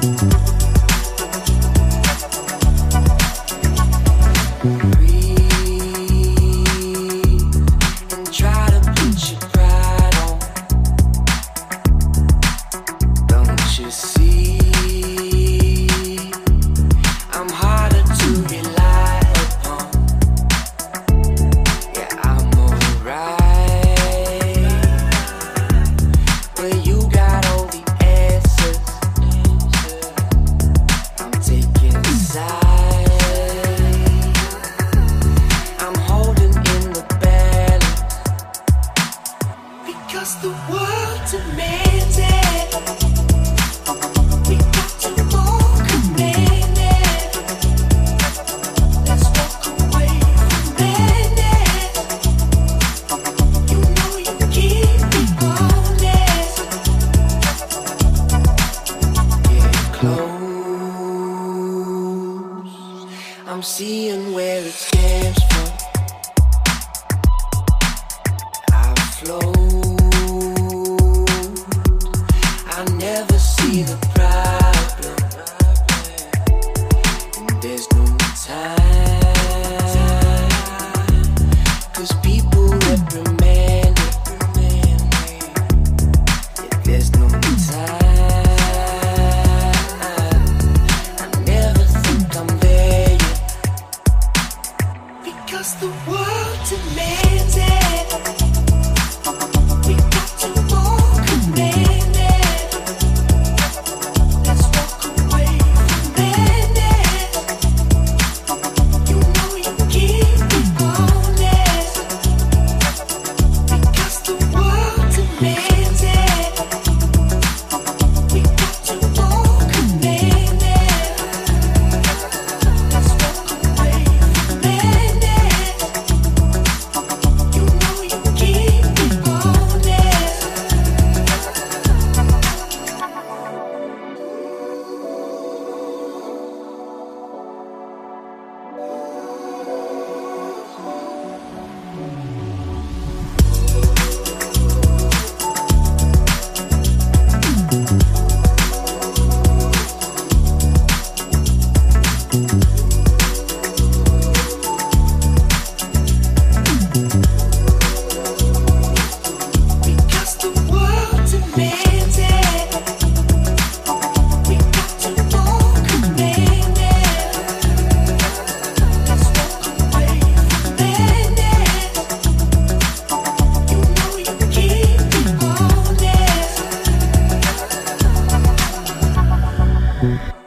I'm seeing where it stems from. I float. I never see the problem. And there's no time, 'cause people reprimand it. Yeah, there's no time. Because the world demands it. We got to walk command it. Let's walk away from madness. You know you keep it honest. Because the world demands it. We got to walk command it. Let's walk away from madness. Mm-hmm.